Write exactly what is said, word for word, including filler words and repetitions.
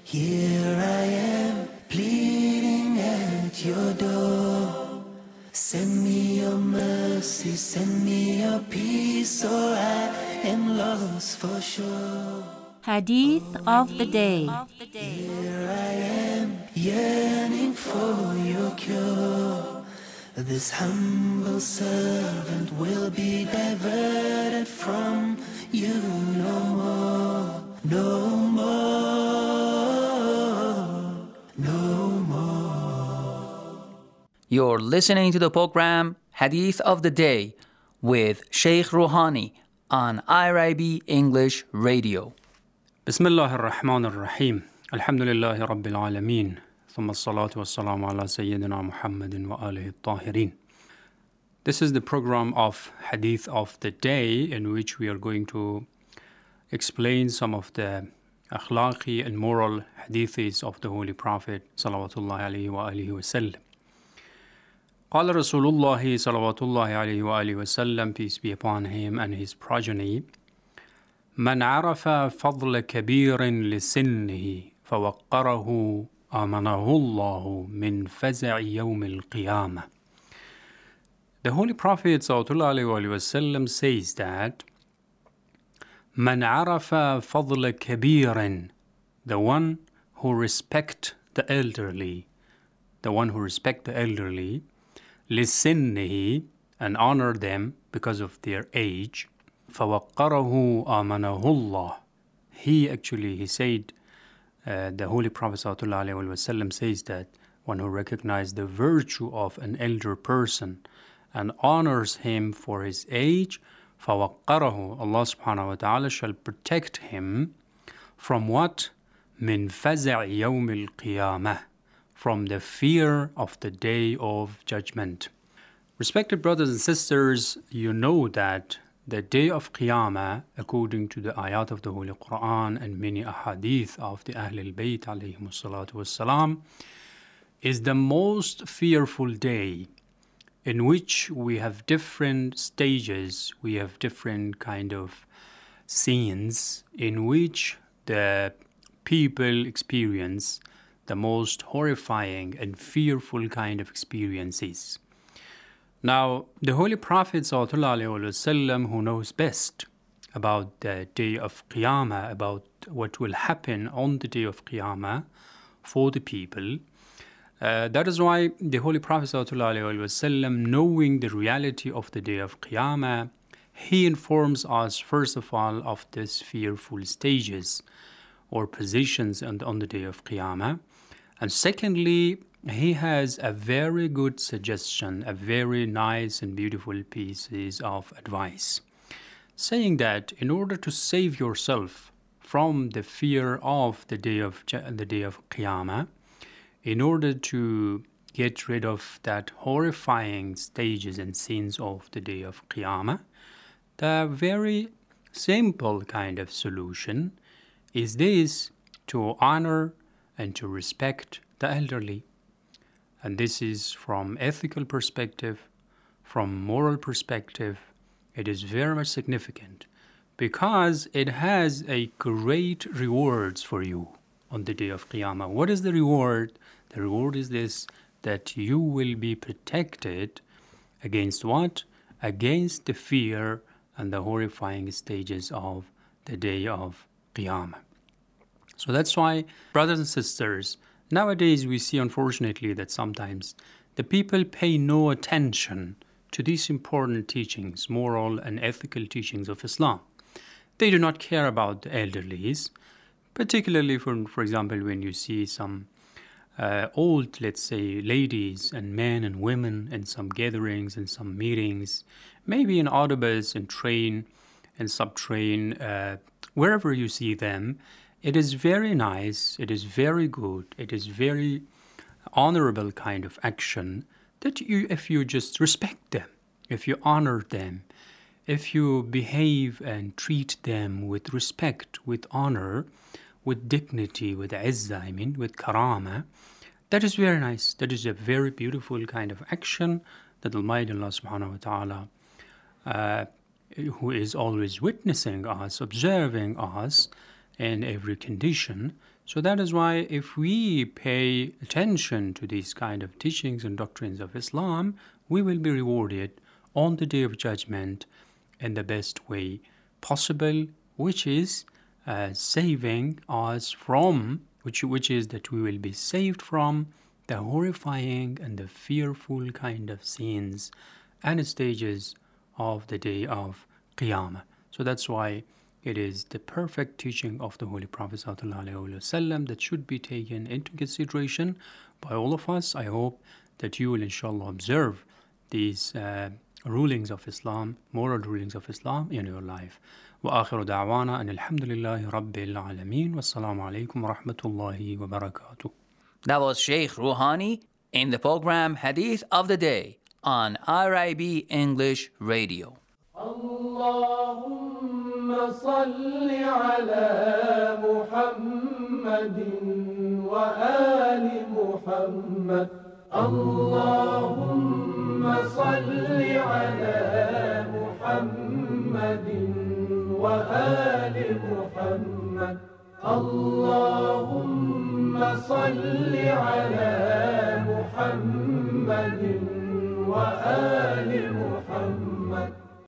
Here I am, pleading at your door. Send me your mercy, send me your peace, or I am lost for sure. Hadith of the Day. Here I am, yearning for your cure. This humble servant will be diverted from you no more, no more, no more. You're listening to the program Hadith of the Day with Sheikh Rouhani on I R I B English Radio. Bismillah ar-Rahman ar-Rahim. Alhamdulillahi Rabbil Alameen. ثم الصلاة والسلام على سيدنا محمد وآله الطاهرين. This is the program of Hadith of the Day, in which we are going to explain some of the akhlaqi and moral hadiths of the Holy Prophet salawatullahi alayhi wa alihi wa sallam. قال رسول الله صلوات الله عليه وآله وسلم, peace be upon him and his progeny, من عرف فضل كبير لسنه فوقره آمنه الله من فزع يوم القيامة. The Holy Prophet ﷺ says that من عرف فضل كبير, the one who respect the elderly, the one who respect the elderly, لسنه, and honor them because of their age, فوقره آمنه الله. He actually, he said, Uh, the Holy Prophet ﷺ says that one who recognizes the virtue of an elder person and honors him for his age, فَوَقَّرَهُ, Allah subhanahu wa ta'ala shall protect him from what? مِنْ فَزَعِ يَوْمِ الْقِيَامَةِ, from the fear of the day of judgment. Respected brothers and sisters, you know that the day of Qiyamah, according to the ayat of the Holy Quran and many ahadith of the Ahl al-Bayt alayhimus salatu wassalam, is the most fearful day, in which we have different stages, we have different kind of scenes in which the people experience the most horrifying and fearful kind of experiences. Now, the Holy Prophet ﷺ, who knows best about the day of Qiyamah, about what will happen on the day of Qiyamah for the people, uh, that is why the Holy Prophet ﷺ, knowing the reality of the day of Qiyamah, he informs us, first of all, of these fearful stages or positions on, on the day of Qiyamah. And secondly, he has a very good suggestion, a very nice and beautiful pieces of advice, saying that in order to save yourself from the fear of the day of the day of Qiyamah, in order to get rid of that horrifying stages and scenes of the day of Qiyamah, the very simple kind of solution is this: to honor and to respect the elderly. And this is from ethical perspective, from moral perspective, it is very much significant, because it has a great rewards for you on the day of Qiyamah. What is the reward? The reward is this, that you will be protected against what? Against the fear and the horrifying stages of the day of Qiyamah. So that's why, brothers and sisters, nowadays we see, unfortunately, that sometimes the people pay no attention to these important teachings, moral and ethical teachings of Islam. They do not care about the elderlies, particularly, for, for example, when you see some uh, old, let's say, ladies and men and women in some gatherings and some meetings, maybe in autobus, in train, in sub-train, uh, wherever you see them. It is very nice, it is very good, it is very honorable kind of action that you, if you just respect them, if you honor them, if you behave and treat them with respect, with honor, with dignity, with izzah, I mean, with karama, that is very nice. That is a very beautiful kind of action that Almighty Allah subhanahu wa ta'ala, uh, who is always witnessing us, observing us, in every condition. So that is why if we pay attention to these kind of teachings and doctrines of Islam, we will be rewarded on the Day of Judgment in the best way possible, which is uh, saving us from, which, which is that we will be saved from the horrifying and the fearful kind of scenes and stages of the Day of Qiyamah. So that's why it is the perfect teaching of the Holy Prophet ﷺ that should be taken into consideration by all of us. I hope that you will inshallah observe these uh, rulings of Islam, moral rulings of Islam in your life. وآخر دعوانا أن الحمد لله رب العالمين والسلام عليكم ورحمة الله وبركاته. That was Sheikh Rouhani in the program Hadith of the Day on I R I B English Radio. اللهم صل على محمد وآل محمد اللهم صل على محمد وآل محمد اللهم صل على محمد وآل محمد